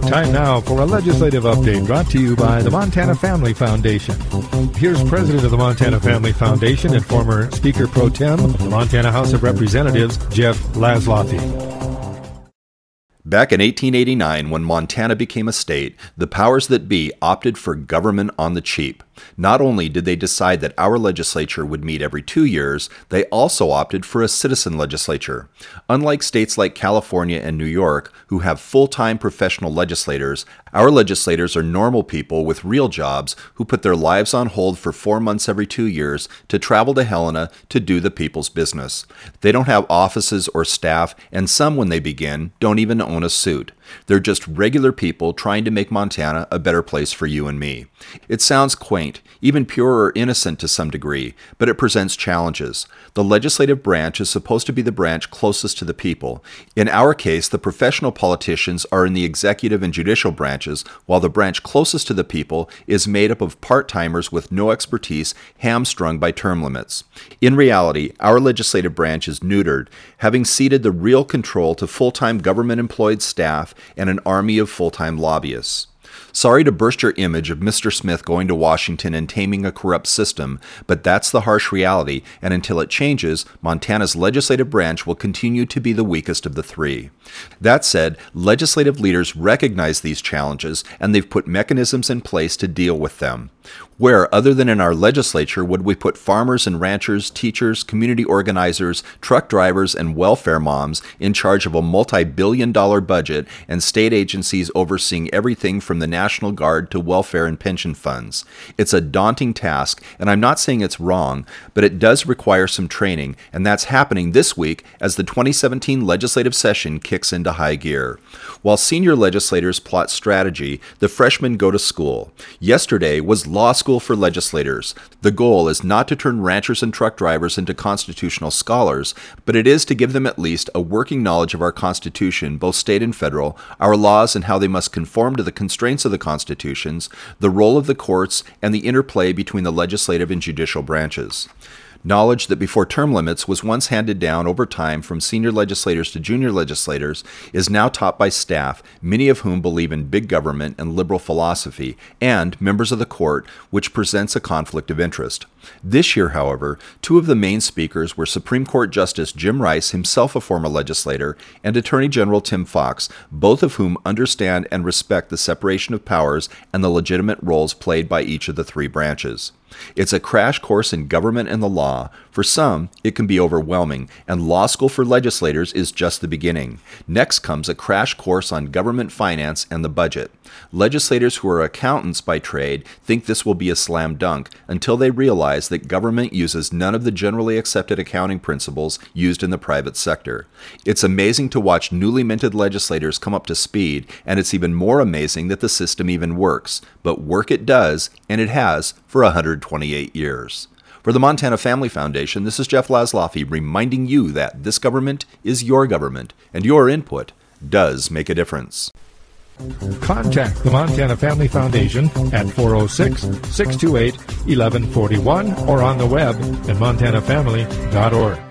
Time now for a legislative update brought to you by the Montana Family Foundation. Here's President of the Montana Family Foundation and former Speaker Pro Tem of the Montana House of Representatives, Jeff Laszloffy. Back in 1889, when Montana became a state, the powers that be opted for government on the cheap. Not only did they decide that our legislature would meet every 2 years, they also opted for a citizen legislature. Unlike states like California and New York, who have full-time professional legislators, our legislators are normal people with real jobs who put their lives on hold for 4 months every 2 years to travel to Helena to do the people's business. They don't have offices or staff, and some, when they begin, don't even own a suit. They're just regular people trying to make Montana a better place for you and me. It sounds quaint, even pure or innocent to some degree, but it presents challenges. The legislative branch is supposed to be the branch closest to the people. In our case, the professional politicians are in the executive and judicial branches, while the branch closest to the people is made up of part-timers with no expertise, hamstrung by term limits. In reality, our legislative branch is neutered, having ceded the real control to full-time government-employed staff and an army of full-time lobbyists. Sorry to burst your image of Mr. Smith going to Washington and taming a corrupt system, but that's the harsh reality, and until it changes, Montana's legislative branch will continue to be the weakest of the three. That said, legislative leaders recognize these challenges, and they've put mechanisms in place to deal with them. Where, other than in our legislature, would we put farmers and ranchers, teachers, community organizers, truck drivers, and welfare moms in charge of a multi-billion-dollar budget and state agencies overseeing everything from the National Guard to welfare and pension funds? It's a daunting task, and I'm not saying it's wrong, but it does require some training, and that's happening this week as the 2017 legislative session kicks into high gear. While senior legislators plot strategy, the freshmen go to school. Yesterday was law school for legislators. The goal is not to turn ranchers and truck drivers into constitutional scholars, but it is to give them at least a working knowledge of our Constitution, both state and federal, our laws and how they must conform to the constraints of the constitutions, the role of the courts, and the interplay between the legislative and judicial branches. Knowledge that before term limits was once handed down over time from senior legislators to junior legislators is now taught by staff, many of whom believe in big government and liberal philosophy, and members of the court, which presents a conflict of interest. This year, however, two of the main speakers were Supreme Court Justice Jim Rice, himself a former legislator, and Attorney General Tim Fox, both of whom understand and respect the separation of powers and the legitimate roles played by each of the three branches. It's a crash course in government and the law. For some, it can be overwhelming, and law school for legislators is just the beginning. Next comes a crash course on government finance and the budget. Legislators who are accountants by trade think this will be a slam dunk until they realize that government uses none of the generally accepted accounting principles used in the private sector. It's amazing to watch newly minted legislators come up to speed, and it's even more amazing that the system even works. But work it does, and it has for 128 years. For the Montana Family Foundation, this is Jeff Laszloffy reminding you that this government is your government, and your input does make a difference. Contact the Montana Family Foundation at 406-628-1141 or on the web at montanafamily.org.